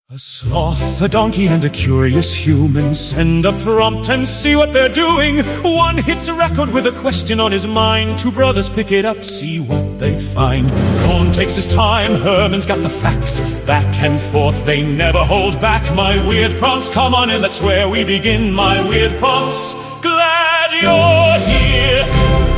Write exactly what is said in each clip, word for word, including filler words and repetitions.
A sloth, a donkey, and a curious human send a prompt and see what they're doing. One hits a record with a question on his mind. Two brothers pick it up, see what they find. Cohn takes his time, Herman's got the facts. Back and forth, they never hold back. My weird prompts, come on in, that's where we begin. My weird prompts, glad you're here.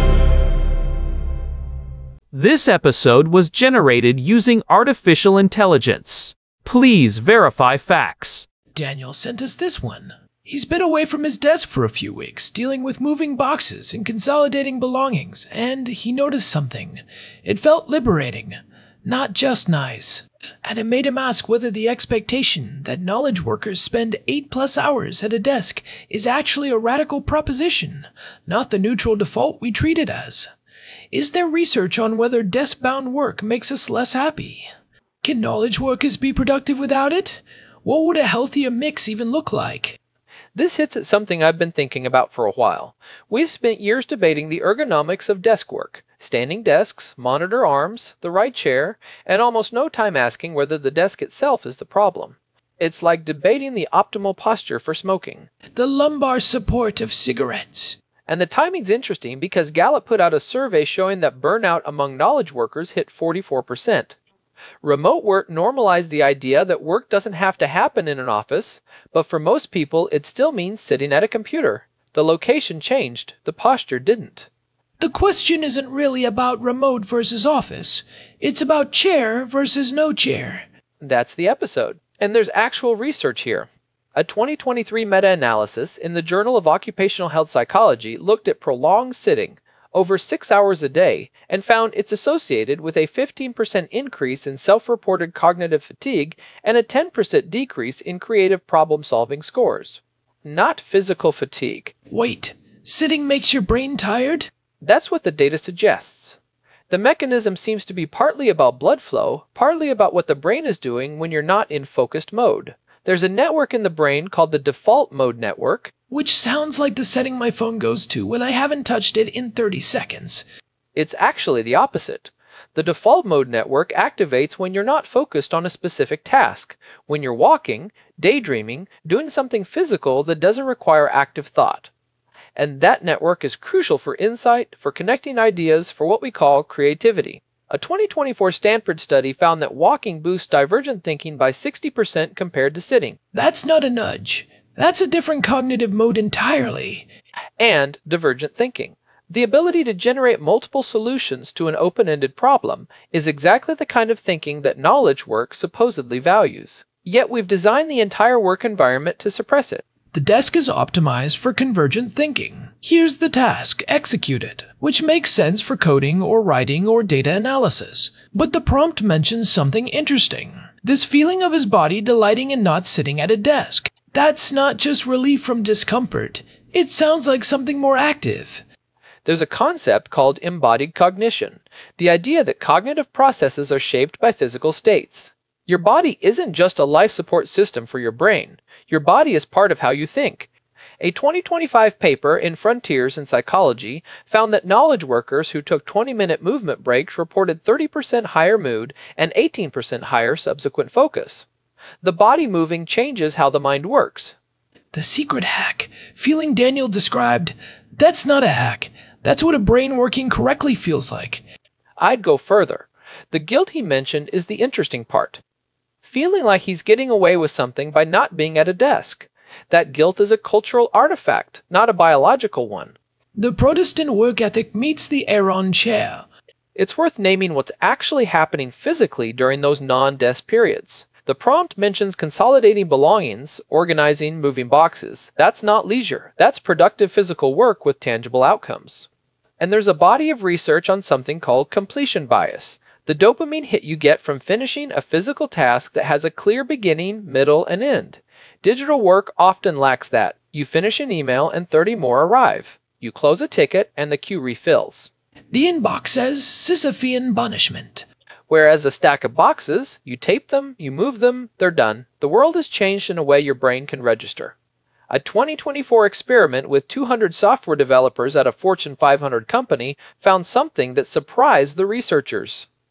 This episode was generated using artificial intelligence. Please verify facts. Daniel sent us this one. He's been away from his desk for a few weeks, dealing with moving boxes and consolidating belongings, and he noticed something. It felt liberating, not just nice. And it made him ask whether the expectation that knowledge workers spend eight plus hours at a desk is actually a radical proposition, not the neutral default we treat it as. Is there research on whether desk-bound work makes us less happy? Can knowledge workers be productive without it? What would a healthier mix even look like? This hits at something I've been thinking about for a while. We've spent years debating the ergonomics of desk work, standing desks, monitor arms, the right chair, and almost no time asking whether the desk itself is the problem. It's like debating the optimal posture for smoking. The lumbar support of cigarettes. And the timing's interesting because Gallup put out a survey showing that burnout among knowledge workers hit forty-four percent. Remote work normalized the idea that work doesn't have to happen in an office, but for most people it still means sitting at a computer. The location changed, the posture didn't. The question isn't really about remote versus office. It's about chair versus no chair. That's the episode. And there's actual research here. A twenty twenty-three meta-analysis in the Journal of Occupational Health Psychology looked at prolonged sitting, over six hours a day, and found it's associated with a fifteen percent increase in self-reported cognitive fatigue and a ten percent decrease in creative problem-solving scores. Not physical fatigue. Wait, sitting makes your brain tired? That's what the data suggests. The mechanism seems to be partly about blood flow, partly about what the brain is doing when you're not in focused mode. There's a network in the brain called the default mode network, which sounds like the setting my phone goes to when I haven't touched it in thirty seconds. It's actually the opposite. The default mode network activates when you're not focused on a specific task, when you're walking, daydreaming, doing something physical that doesn't require active thought. And that network is crucial for insight, for connecting ideas, for what we call creativity. A twenty twenty-four Stanford study found that walking boosts divergent thinking by sixty percent compared to sitting. That's not a nudge. That's a different cognitive mode entirely. And divergent thinking. The ability to generate multiple solutions to an open-ended problem is exactly the kind of thinking that knowledge work supposedly values. Yet we've designed the entire work environment to suppress it. The desk is optimized for convergent thinking. Here's the task, execute it, which makes sense for coding or writing or data analysis. But the prompt mentions something interesting. This feeling of his body delighting in not sitting at a desk. That's not just relief from discomfort. It sounds like something more active. There's a concept called embodied cognition, the idea that cognitive processes are shaped by physical states. Your body isn't just a life support system for your brain. Your body is part of how you think. A twenty twenty-five paper in Frontiers in Psychology found that knowledge workers who took twenty-minute movement breaks reported thirty percent higher mood and eighteen percent higher subsequent focus. The body moving changes how the mind works. The secret hack, feeling Daniel described, that's not a hack. That's what a brain working correctly feels like. I'd go further. The guilt he mentioned is the interesting part. Feeling like he's getting away with something by not being at a desk. That guilt is a cultural artifact, not a biological one. The Protestant work ethic meets the Aaron chair. It's worth naming what's actually happening physically during those non-desk periods. The prompt mentions consolidating belongings, organizing, moving boxes. That's not leisure. That's productive physical work with tangible outcomes. And there's a body of research on something called completion bias, the dopamine hit you get from finishing a physical task that has a clear beginning, middle, and end. Digital work often lacks that. You finish an email and thirty more arrive. You close a ticket and the queue refills. The inbox says Sisyphean punishment. Whereas a stack of boxes, you tape them, you move them, they're done. The world has changed in a way your brain can register. A twenty twenty-four experiment with two hundred software developers at a Fortune five hundred company found something that surprised the researchers.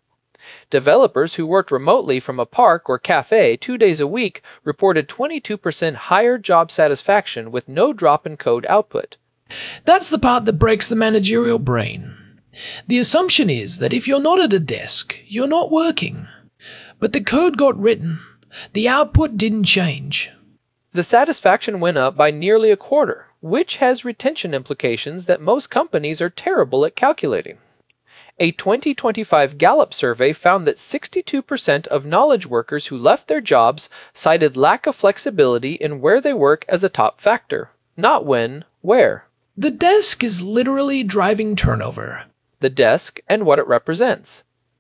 Developers who worked remotely from a park or cafe two days a week reported twenty-two percent higher job satisfaction with no drop in code output. That's the part that breaks the managerial brain. The assumption is that if you're not at a desk, you're not working. But the code got written. The output didn't change. The satisfaction went up by nearly a quarter, which has retention implications that most companies are terrible at calculating. A twenty twenty-five Gallup survey found that sixty-two percent of knowledge workers who left their jobs cited lack of flexibility in where they work as a top factor. Not when, where. The desk is literally driving turnover. The desk and what it represents.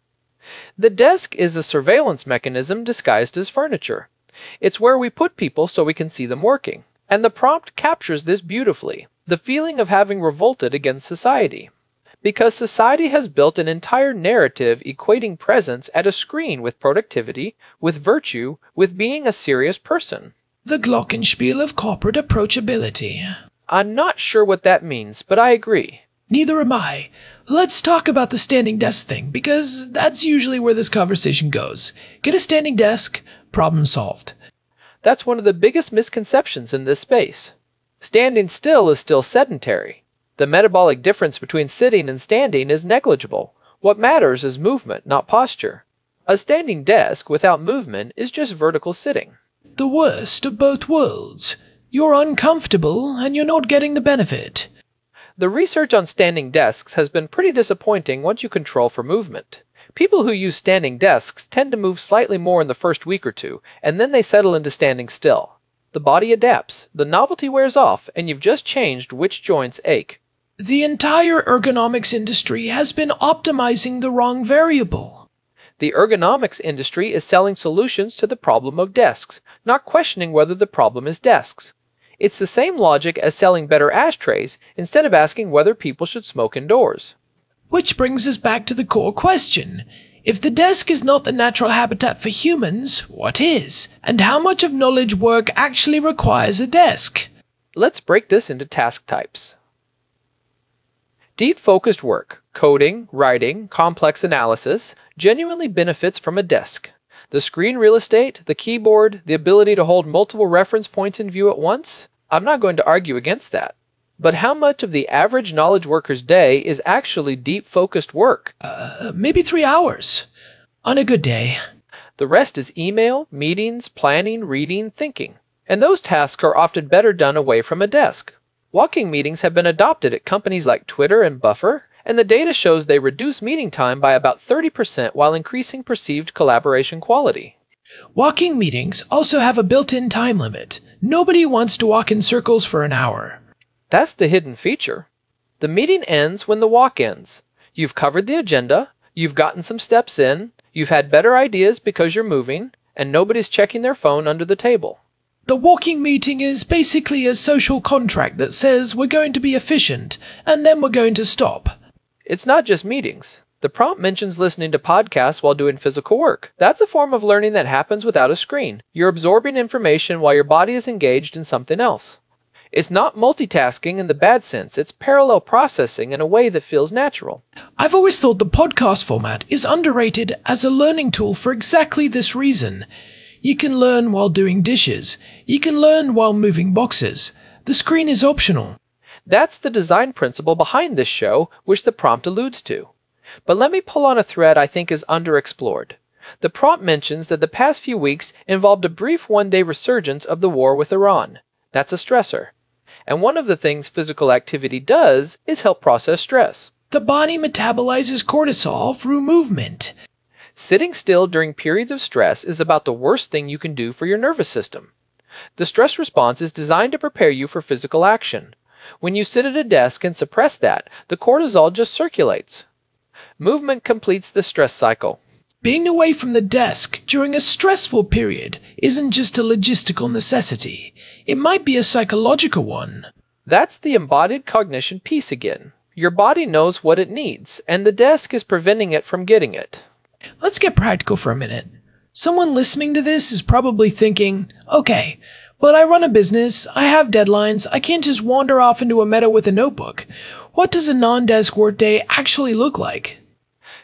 The desk is a surveillance mechanism disguised as furniture. It's where we put people so we can see them working. And the prompt captures this beautifully, the feeling of having revolted against society. Because society has built an entire narrative equating presence at a screen with productivity, with virtue, with being a serious person. The glockenspiel of corporate approachability. I'm not sure what that means, but I agree. Neither am I. Let's talk about the standing desk thing, because that's usually where this conversation goes. Get a standing desk, problem solved. That's one of the biggest misconceptions in this space. Standing still is still sedentary. The metabolic difference between sitting and standing is negligible. What matters is movement, not posture. A standing desk without movement is just vertical sitting. The worst of both worlds. You're uncomfortable and you're not getting the benefit. The research on standing desks has been pretty disappointing once you control for movement. People who use standing desks tend to move slightly more in the first week or two, and then they settle into standing still. The body adapts, the novelty wears off, and you've just changed which joints ache. The entire ergonomics industry has been optimizing the wrong variable. The ergonomics industry is selling solutions to the problem of desks, not questioning whether the problem is desks. It's the same logic as selling better ashtrays instead of asking whether people should smoke indoors. Which brings us back to the core question. If the desk is not the natural habitat for humans, what is? And how much of knowledge work actually requires a desk? Let's break this into task types. Deep-focused work, coding, writing, complex analysis, genuinely benefits from a desk. The screen real estate, the keyboard, the ability to hold multiple reference points in view at once? I'm not going to argue against that. But how much of the average knowledge worker's day is actually deep-focused work? Uh, maybe three hours. On a good day. The rest is email, meetings, planning, reading, thinking. And those tasks are often better done away from a desk. Walking meetings have been adopted at companies like Twitter and Buffer, and the data shows they reduce meeting time by about thirty percent while increasing perceived collaboration quality. Walking meetings also have a built-in time limit. Nobody wants to walk in circles for an hour. That's the hidden feature. The meeting ends when the walk ends. You've covered the agenda, you've gotten some steps in, you've had better ideas because you're moving, and nobody's checking their phone under the table. The walking meeting is basically a social contract that says we're going to be efficient, and then we're going to stop. It's not just meetings. The prompt mentions listening to podcasts while doing physical work. That's a form of learning that happens without a screen. You're absorbing information while your body is engaged in something else. It's not multitasking in the bad sense. It's parallel processing in a way that feels natural. I've always thought the podcast format is underrated as a learning tool for exactly this reason. You can learn while doing dishes. You can learn while moving boxes. The screen is optional. That's the design principle behind this show, which the prompt alludes to. But let me pull on a thread I think is underexplored. The prompt mentions that the past few weeks involved a brief one-day resurgence of the war with Iran. That's a stressor. And one of the things physical activity does is help process stress. The body metabolizes cortisol through movement. Sitting still during periods of stress is about the worst thing you can do for your nervous system. The stress response is designed to prepare you for physical action. When you sit at a desk and suppress that, the cortisol just circulates. Movement completes the stress cycle. Being away from the desk during a stressful period isn't just a logistical necessity. It might be a psychological one. That's the embodied cognition piece again. Your body knows what it needs, and the desk is preventing it from getting it. Let's get practical for a minute. Someone listening to this is probably thinking, okay, but I run a business, I have deadlines, I can't just wander off into a meadow with a notebook. What does a non-desk workday actually look like?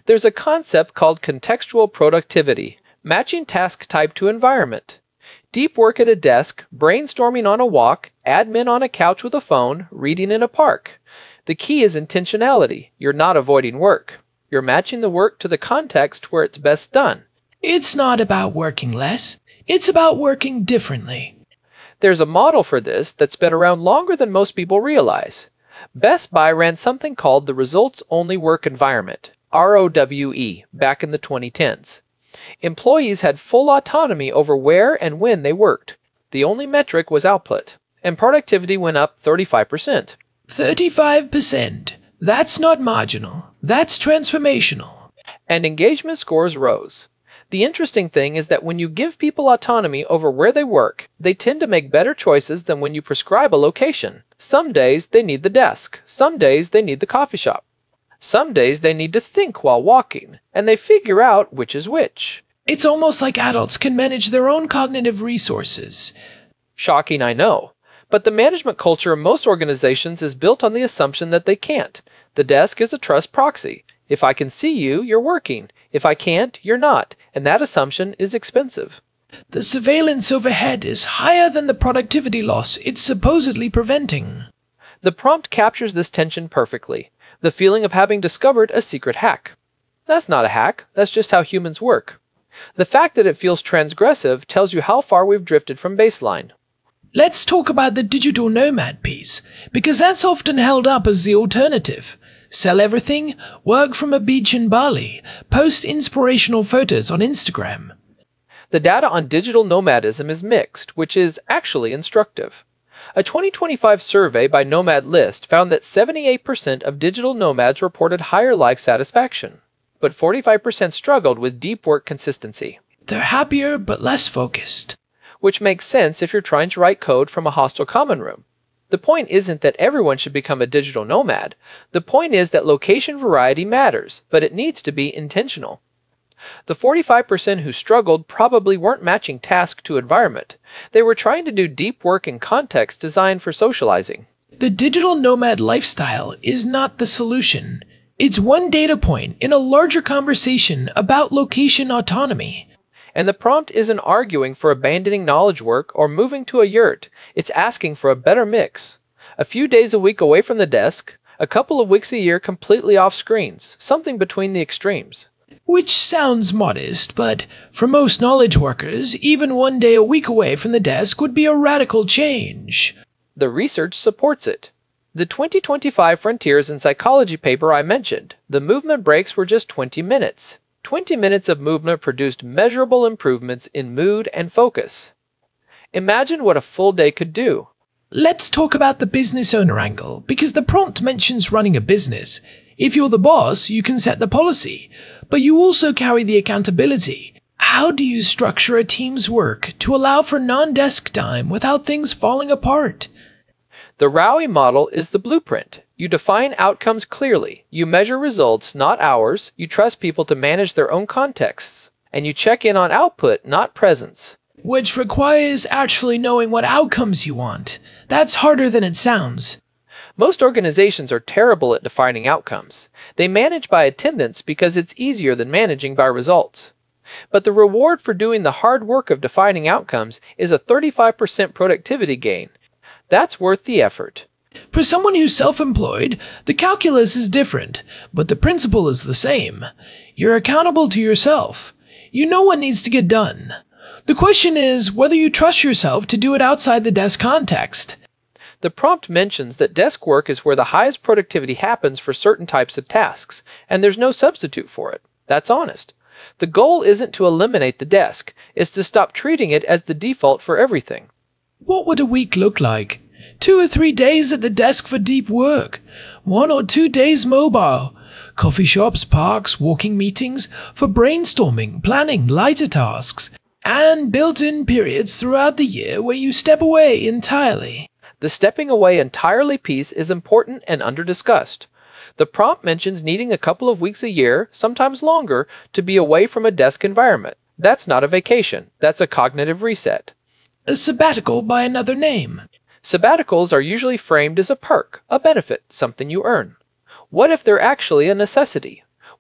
There's a concept called contextual productivity, matching task type to environment. Deep work at a desk, brainstorming on a walk, admin on a couch with a phone, reading in a park. The key is intentionality. You're not avoiding work. You're matching the work to the context where it's best done. It's not about working less. It's about working differently. There's a model for this that's been around longer than most people realize. Best Buy ran something called the Results Only Work Environment, R O W E, back in the twenty tens. Employees had full autonomy over where and when they worked. The only metric was output, and productivity went up thirty-five percent. thirty-five percent. That's not marginal. That's transformational. And engagement scores rose. The interesting thing is that when you give people autonomy over where they work, they tend to make better choices than when you prescribe a location. Some days they need the desk. Some days they need the coffee shop. Some days they need to think while walking, and they figure out which is which. It's almost like adults can manage their own cognitive resources. Shocking, I know. But the management culture of most organizations is built on the assumption that they can't. The desk is a trust proxy. If I can see you, you're working. If I can't, you're not. And that assumption is expensive. The surveillance overhead is higher than the productivity loss it's supposedly preventing. The prompt captures this tension perfectly. The feeling of having discovered a secret hack. That's not a hack. That's just how humans work. The fact that it feels transgressive tells you how far we've drifted from baseline. Let's talk about the digital nomad piece, because that's often held up as the alternative. Sell everything, work from a beach in Bali, post inspirational photos on Instagram. The data on digital nomadism is mixed, which is actually instructive. A twenty twenty-five survey by Nomad List found that seventy-eight percent of digital nomads reported higher life satisfaction, but forty-five percent struggled with deep work consistency. They're happier but less focused. Which makes sense if you're trying to write code from a hostile common room. The point isn't that everyone should become a digital nomad. The point is that location variety matters, but it needs to be intentional. The forty-five percent who struggled probably weren't matching task to environment. They were trying to do deep work in context designed for socializing. The digital nomad lifestyle is not the solution. It's one data point in a larger conversation about location autonomy. And the prompt isn't arguing for abandoning knowledge work or moving to a yurt. It's asking for a better mix. A few days a week away from the desk, a couple of weeks a year completely off screens, something between the extremes. Which sounds modest, but for most knowledge workers, even one day a week away from the desk would be a radical change. The research supports it. The twenty twenty-five Frontiers in Psychology paper I mentioned, the movement breaks were just twenty minutes. twenty minutes of movement produced measurable improvements in mood and focus. Imagine what a full day could do. Let's talk about the business owner angle, because the prompt mentions running a business. If you're the boss, you can set the policy, but you also carry the accountability. How do you structure a team's work to allow for non-desk time without things falling apart? The Rowie model is the blueprint. You define outcomes clearly. You measure results, not hours. You trust people to manage their own contexts. And you check in on output, not presence. Which requires actually knowing what outcomes you want. That's harder than it sounds. Most organizations are terrible at defining outcomes. They manage by attendance because it's easier than managing by results. But the reward for doing the hard work of defining outcomes is a thirty-five percent productivity gain. That's worth the effort. For someone who's self-employed, the calculus is different, but the principle is the same. You're accountable to yourself. You know what needs to get done. The question is whether you trust yourself to do it outside the desk context. The prompt mentions that desk work is where the highest productivity happens for certain types of tasks, and there's no substitute for it. That's honest. The goal isn't to eliminate the desk, it's to stop treating it as the default for everything. What would a week look like? Two or three days at the desk for deep work. One or two days mobile. Coffee shops, parks, walking meetings for brainstorming, planning, lighter tasks. And built-in periods throughout the year where you step away entirely. The stepping away entirely piece is important and under-discussed. The prompt mentions needing a couple of weeks a year, sometimes longer, to be away from a desk environment. That's not a vacation. That's a cognitive reset. A sabbatical by another name. Sabbaticals are usually framed as a perk, a benefit, something you earn. What if they're actually a necessity?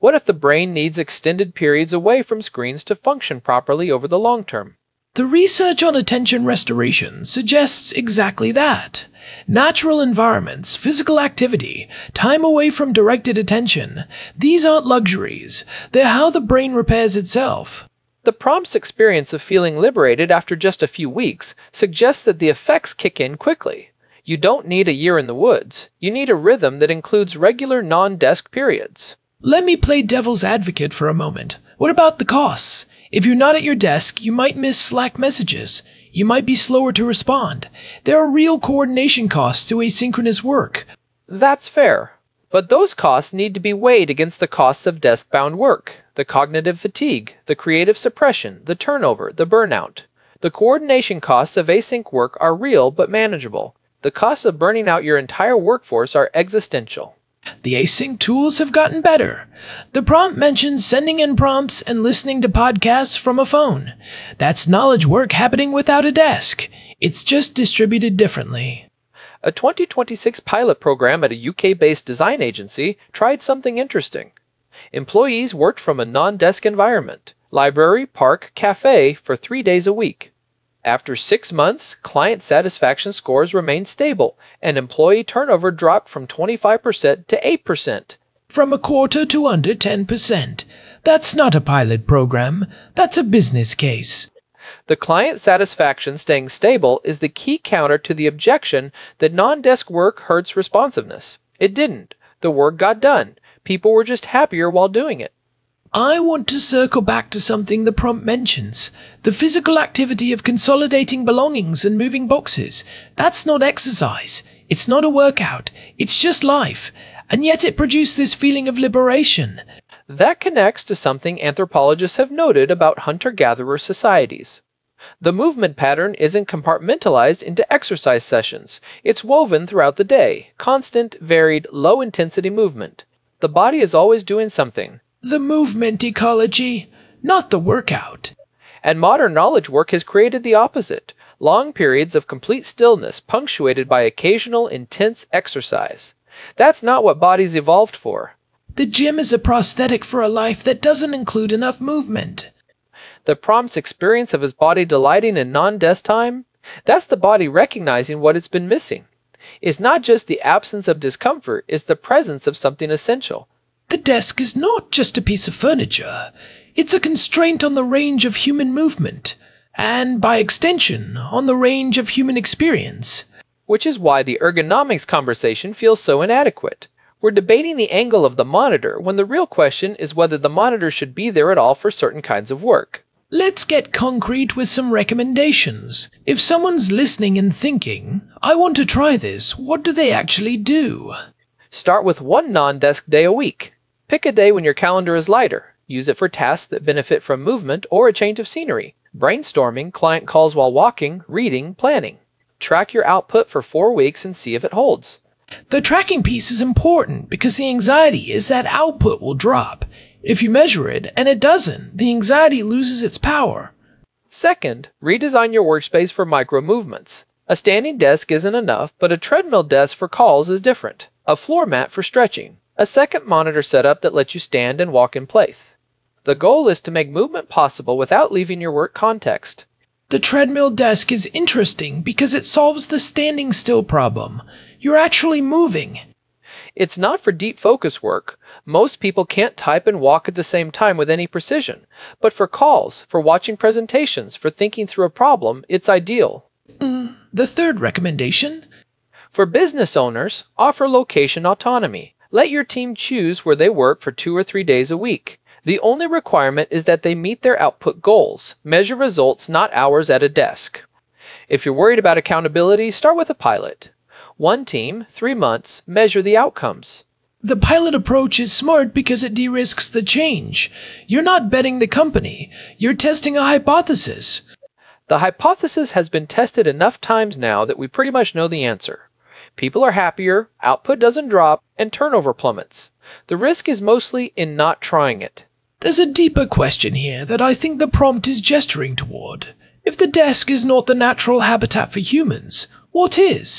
What if the brain needs extended periods away from screens to function properly over the long term? The research on attention restoration suggests exactly that. Natural environments, physical activity, time away from directed attention, these aren't luxuries. They're how the brain repairs itself. The prompt's experience of feeling liberated after just a few weeks suggests that the effects kick in quickly. You don't need a year in the woods. You need a rhythm that includes regular non-desk periods. Let me play devil's advocate for a moment. What about the costs? If you're not at your desk, you might miss Slack messages. You might be slower to respond. There are real coordination costs to asynchronous work. That's fair. But those costs need to be weighed against the costs of desk-bound work, the cognitive fatigue, the creative suppression, the turnover, the burnout. The coordination costs of async work are real but manageable. The costs of burning out your entire workforce are existential. The async tools have gotten better. The prompt mentions sending in prompts and listening to podcasts from a phone. That's knowledge work happening without a desk. It's just distributed differently. A twenty twenty-six pilot program at a U K-based design agency tried something interesting. Employees worked from a non-desk environment, library, park, cafe, for three days a week. After six months, client satisfaction scores remained stable, and employee turnover dropped from twenty-five percent to eight percent. From a quarter to under ten percent. That's not a pilot program. That's a business case. The client satisfaction staying stable is the key counter to the objection that non-desk work hurts responsiveness. It didn't. The work got done. People were just happier while doing it. I want to circle back to something the prompt mentions. The physical activity of consolidating belongings and moving boxes. That's not exercise. It's not a workout. It's just life. And yet it produced this feeling of liberation. That connects to something anthropologists have noted about hunter-gatherer societies. The movement pattern isn't compartmentalized into exercise sessions. It's woven throughout the day, constant, varied, low-intensity movement. The body is always doing something. The movement ecology, not the workout. And modern knowledge work has created the opposite. Long periods of complete stillness punctuated by occasional intense exercise. That's not what bodies evolved for. The gym is a prosthetic for a life that doesn't include enough movement. The prompt's experience of his body delighting in non-desk time, that's the body recognizing what it's been missing. It's not just the absence of discomfort, it's the presence of something essential. The desk is not just a piece of furniture. It's a constraint on the range of human movement, and by extension, on the range of human experience. Which is why the ergonomics conversation feels so inadequate. We're debating the angle of the monitor when the real question is whether the monitor should be there at all for certain kinds of work. Let's get concrete with some recommendations. If someone's listening and thinking, I want to try this, what do they actually do? Start with one non-desk day a week. Pick a day when your calendar is lighter. Use it for tasks that benefit from movement or a change of scenery. Brainstorming, client calls while walking, reading, planning. Track your output for four weeks and see if it holds. The tracking piece is important because the anxiety is that output will drop. If you measure it and it doesn't, the anxiety loses its power. Second, redesign your workspace for micro movements. A standing desk isn't enough, but a treadmill desk for calls is different. A floor mat for stretching. A second monitor setup that lets you stand and walk in place. The goal is to make movement possible without leaving your work context. The treadmill desk is interesting because it solves the standing still problem. You're actually moving. It's not for deep focus work. Most people can't type and walk at the same time with any precision. But for calls, for watching presentations, for thinking through a problem, it's ideal. Mm. The third recommendation? For business owners, offer location autonomy. Let your team choose where they work for two or three days a week. The only requirement is that they meet their output goals. Measure results, not hours at a desk. If you're worried about accountability, start with a pilot. One team, three months, measure the outcomes. The pilot approach is smart because it de-risks the change. You're not betting the company. You're testing a hypothesis. The hypothesis has been tested enough times now that we pretty much know the answer. People are happier, output doesn't drop, and turnover plummets. The risk is mostly in not trying it. There's a deeper question here that I think the prompt is gesturing toward. If the desk is not the natural habitat for humans, what is?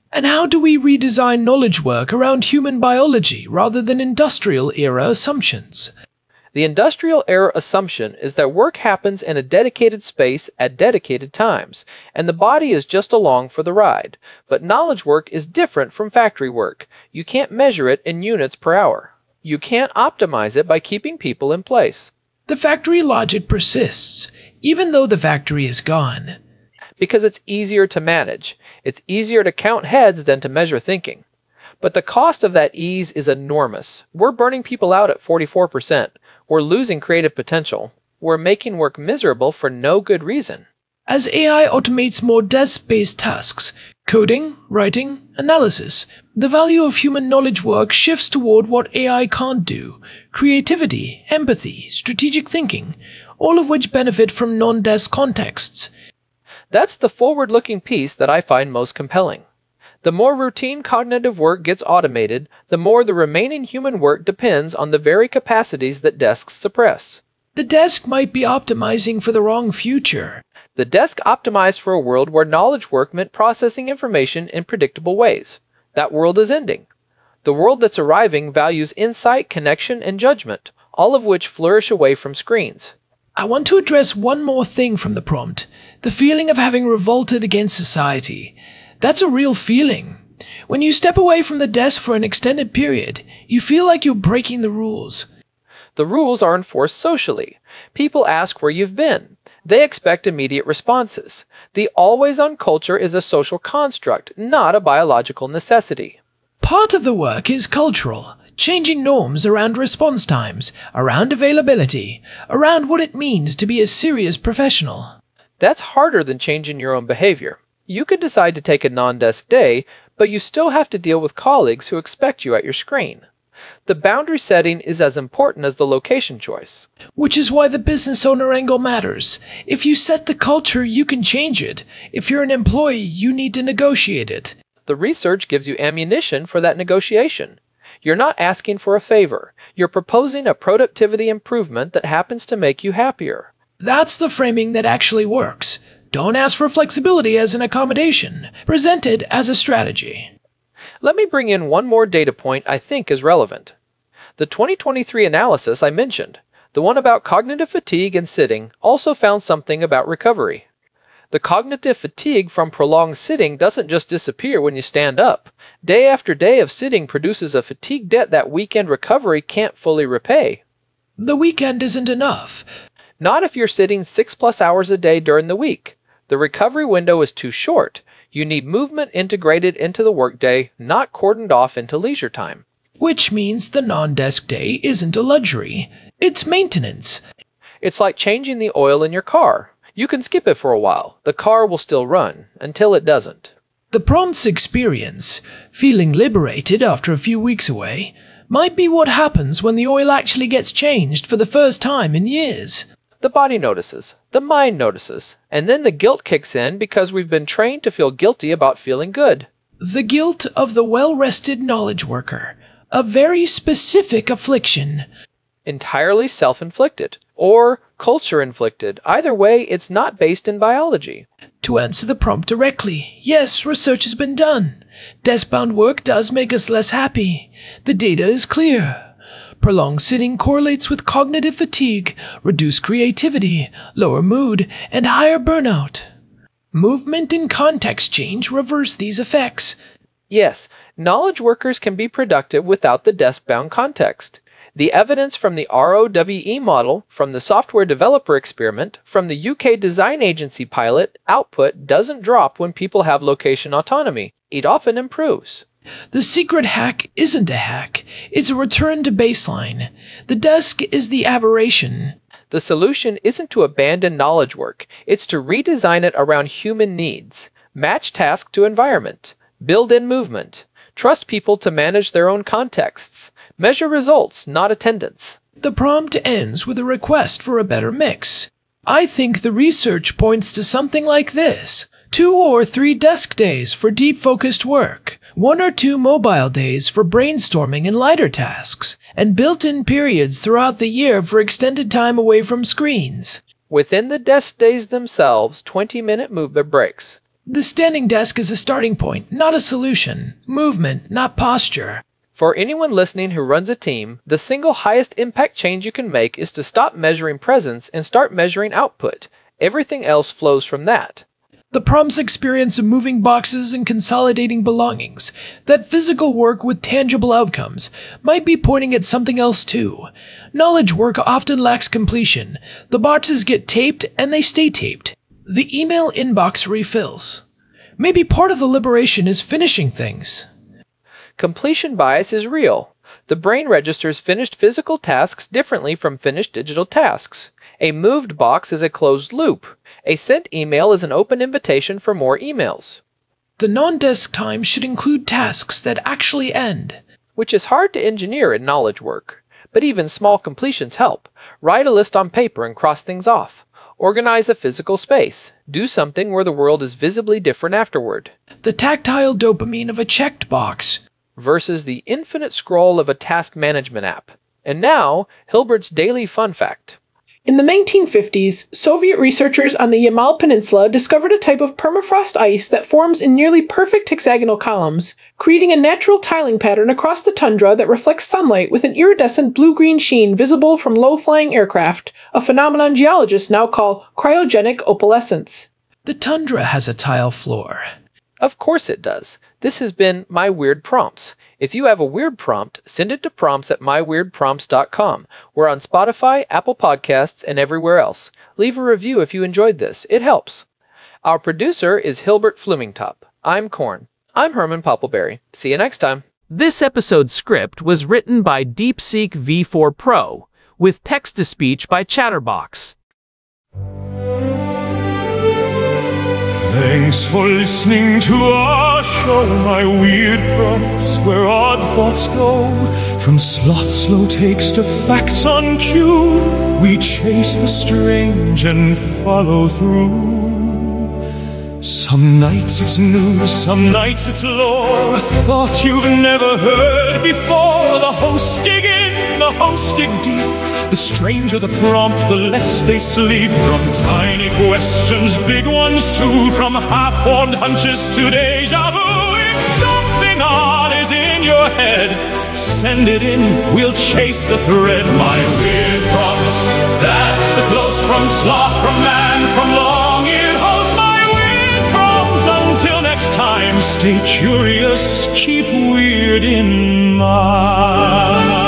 And how do we redesign knowledge work around human biology rather than industrial-era assumptions? The industrial era assumption is that work happens in a dedicated space at dedicated times, and the body is just along for the ride. But knowledge work is different from factory work. You can't measure it in units per hour. You can't optimize it by keeping people in place. The factory logic persists, even though the factory is gone. Because it's easier to manage. It's easier to count heads than to measure thinking. But the cost of that ease is enormous. We're burning people out at forty-four percent. We're losing creative potential. We're making work miserable for no good reason. As A I automates more desk-based tasks, coding, writing, analysis, the value of human knowledge work shifts toward what A I can't do: creativity, empathy, strategic thinking, all of which benefit from non-desk contexts. That's the forward-looking piece that I find most compelling. The more routine cognitive work gets automated, the more the remaining human work depends on the very capacities that desks suppress. The desk might be optimizing for the wrong future. The desk optimized for a world where knowledge work meant processing information in predictable ways. That world is ending. The world that's arriving values insight, connection, and judgment, all of which flourish away from screens. I want to address one more thing from the prompt: the feeling of having revolted against society. That's a real feeling. When you step away from the desk for an extended period, you feel like you're breaking the rules. The rules are enforced socially. People ask where you've been. They expect immediate responses. The always-on culture is a social construct, not a biological necessity. Part of the work is cultural, changing norms around response times, around availability, around what it means to be a serious professional. That's harder than changing your own behavior. You could decide to take a non-desk day, but you still have to deal with colleagues who expect you at your screen. The boundary setting is as important as the location choice. Which is why the business owner angle matters. If you set the culture, you can change it. If you're an employee, you need to negotiate it. The research gives you ammunition for that negotiation. You're not asking for a favor. You're proposing a productivity improvement that happens to make you happier. That's the framing that actually works. Don't ask for flexibility as an accommodation. Present it as a strategy. Let me bring in one more data point I think is relevant. The twenty twenty-three analysis I mentioned, the one about cognitive fatigue and sitting, also found something about recovery. The cognitive fatigue from prolonged sitting doesn't just disappear when you stand up. Day after day of sitting produces a fatigue debt that weekend recovery can't fully repay. The weekend isn't enough. Not if you're sitting six plus hours a day during the week. The recovery window is too short. You need movement integrated into the workday, not cordoned off into leisure time. Which means the non-desk day isn't a luxury. It's maintenance. It's like changing the oil in your car. You can skip it for a while. The car will still run, until it doesn't. The prompt's experience, feeling liberated after a few weeks away, might be what happens when the oil actually gets changed for the first time in years. The body notices, the mind notices, and then the guilt kicks in because we've been trained to feel guilty about feeling good. The guilt of the well-rested knowledge worker, a very specific affliction. Entirely self-inflicted, or culture-inflicted. Either way, it's not based in biology. To answer the prompt directly, yes, research has been done. Desk-bound work does make us less happy. The data is clear. Prolonged sitting correlates with cognitive fatigue, reduced creativity, lower mood, and higher burnout. Movement and context change reverse these effects. Yes, knowledge workers can be productive without the desk-bound context. The evidence from the R O W E model, from the software developer experiment, from the U K design agency pilot, output doesn't drop when people have location autonomy. It often improves. The secret hack isn't a hack. It's a return to baseline. The desk is the aberration. The solution isn't to abandon knowledge work. It's to redesign it around human needs. Match task to environment. Build in movement. Trust people to manage their own contexts. Measure results, not attendance. The prompt ends with a request for a better mix. I think the research points to something like this. Two or three desk days for deep-focused work, one or two mobile days for brainstorming and lighter tasks, and built-in periods throughout the year for extended time away from screens. Within the desk days themselves, twenty-minute movement breaks. The standing desk is a starting point, not a solution. Movement, not posture. For anyone listening who runs a team, the single highest impact change you can make is to stop measuring presence and start measuring output. Everything else flows from that. The prompt's experience of moving boxes and consolidating belongings, that physical work with tangible outcomes, might be pointing at something else too. Knowledge work often lacks completion. The boxes get taped and they stay taped. The email inbox refills. Maybe part of the liberation is finishing things. Completion bias is real. The brain registers finished physical tasks differently from finished digital tasks. A moved box is a closed loop. A sent email is an open invitation for more emails. The non-desk time should include tasks that actually end. Which is hard to engineer in knowledge work. But even small completions help. Write a list on paper and cross things off. Organize a physical space. Do something where the world is visibly different afterward. The tactile dopamine of a checked box. Versus the infinite scroll of a task management app. And now, Hilbert's Daily Fun Fact. In the nineteen fifties, Soviet researchers on the Yamal Peninsula discovered a type of permafrost ice that forms in nearly perfect hexagonal columns, creating a natural tiling pattern across the tundra that reflects sunlight with an iridescent blue-green sheen visible from low-flying aircraft, a phenomenon geologists now call cryogenic opalescence. The tundra has a tile floor. Of course it does. This has been My Weird Prompts. If you have a weird prompt, send it to prompts at my weird prompts dot com. We're on Spotify, Apple Podcasts, and everywhere else. Leave a review if you enjoyed this. It helps. Our producer is Hilbert Flumingtop. I'm Korn. I'm Herman Poppleberry. See you next time. This episode's script was written by DeepSeek V four Pro, with text-to-speech by Chatterbox. Thanks for listening to our show, My Weird Prompts, where odd thoughts go. From sloth slow takes to facts on cue, we chase the strange and follow through. Some nights it's news, some nights it's lore, a thought you've never heard before. The hosts dig in, the hosts dig deep. The stranger the prompt, the less they sleep. From tiny questions, big ones too. From half-formed hunches to deja vu. If something odd is in your head, send it in, we'll chase the thread. My Weird Prompts, that's the close from sloth, from man, from long-eared host. My Weird Prompts, until next time, stay curious, keep weird in mind.